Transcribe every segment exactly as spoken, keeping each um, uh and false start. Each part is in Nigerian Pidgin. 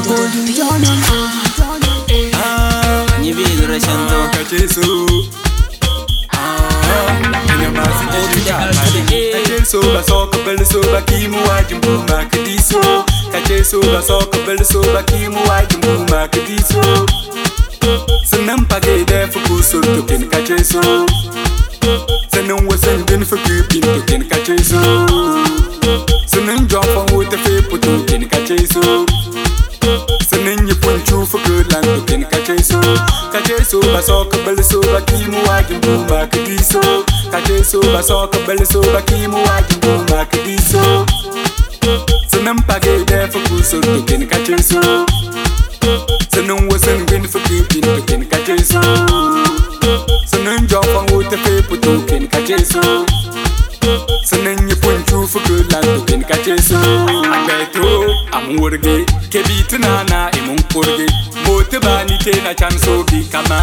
Ah, ni vedo recento Kacheso. Ah, ina masu jijjiga Kacheso ba so ka bel so ba kimu wajin bu ma kadiso. Kacheso ba so ka bel so ba kimu wajin bu ma kadiso. Sannan page da fuku so to kin kacheso. Sannan wasan din fuku pin to kin kacheso. Sannan jofan wuta fe puto kin kacheso. Sannan yi punchu fuku lan to kin kacheso. Kacheso ba so ka bel so ba kimu wajin bu ma kadiso. Kacheso ba so ka bel so ba kimu wajin bu ma kadiso. Sannan page da fuku so to kin kacheso. Sannan wasan din fuku pin to kin kacheso. Sannan jofan wuta fe puto kin kacheso. Sannan yi punchu fuku lan to kin kacheso. Abeto amurge kebi tunana imun kurge. Mota bani te na chan sogi kama.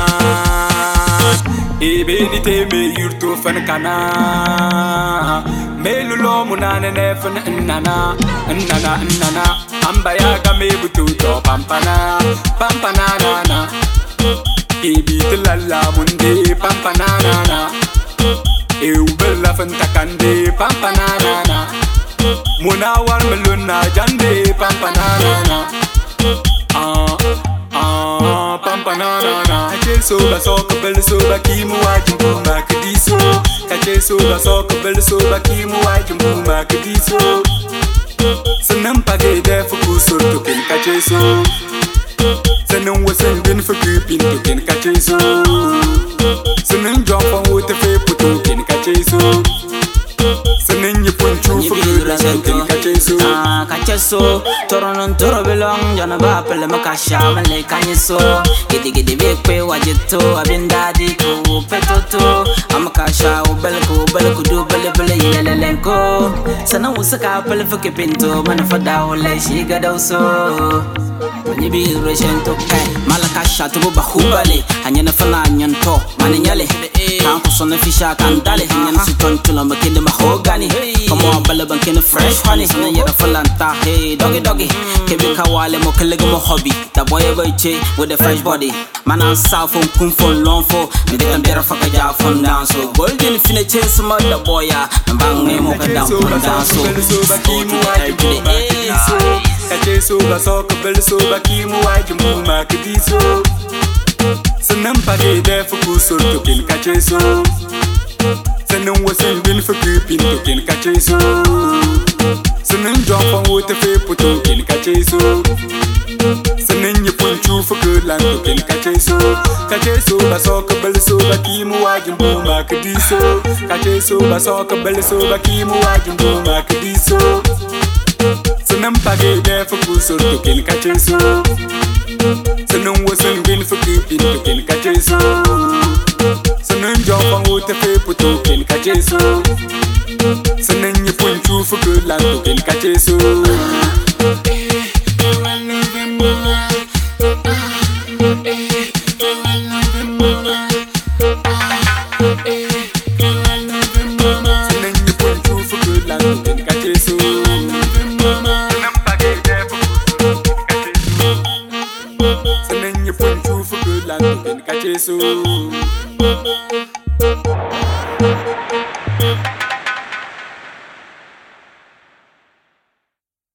Ebe ni te me yurto fan kana. Me lulo munana ne fan nana nana nana. Ambaya ga me butu to pampana pampana nana. Ebi tilalla munde pampana nana. Eu bella fan takande pampana nana. Muna war meluna jande pampana nana. Ah ah pampana nana. Kacheso ba so ka bel so ba kimu wajin bu ma kadiso. Kacheso ba so ka bel so ba kimu wajin bu ma kadiso. Sannan page da fuku so to kin kacheso. Sannan wasan din fuku pin to kin kacheso. Sannan jofan wuta fe puto kin kacheso. Sannan yi punchu fuku lan to kin kacheso. Ah, kacheso toro non toro belong jana ba pele makasha male kanyeso. Gidi gidi bekwe wajito abindadi ko petoto. Amakasha ubelko ubelko du bele bele yelelenko. Sannan usaka pele fuku pinto manafada ole shiga dauso. Ni bi recento kai malakasha to bahubale hanya na fana nyanto maninyale kan ko sona fisha kan dale hanya na siton tulo makinde mahogani come on bala bankin fresh honey sana yara falanta hey doggy doggy kebi kawale mo kelego mo hobby that boy boy che with a fresh body man on south from kum for long for me de gambera faka ja from down so golden fine chase mo da boy ya bang me mo ka down from down so Kacheso ba so ka bel so ba kimu wajin bu ma kadiso. Sannan page da fuku so to kin kacheso. Sannan wasan din fuku pin to kin kacheso. Sannan jofan wuta fe puto kin kacheso. Sannan yi punchu fuku lan to kin kacheso. Kacheso ba so ka bel so ba kimu wajin bu ma kadiso. Kacheso ba so ka bel so ba kimu wajin bu ma kadiso. Sannan page da fuku so to kin kacheso. Sannan wasan din fuku pin to kin kacheso. Sannan jofan wuta fe puto kin kacheso. Sannan yi punchu fuku lan to kin kacheso. Sannan yi punchu fuku lan to kin kacheso. Sannan yi punchu fuku lan to kin kacheso.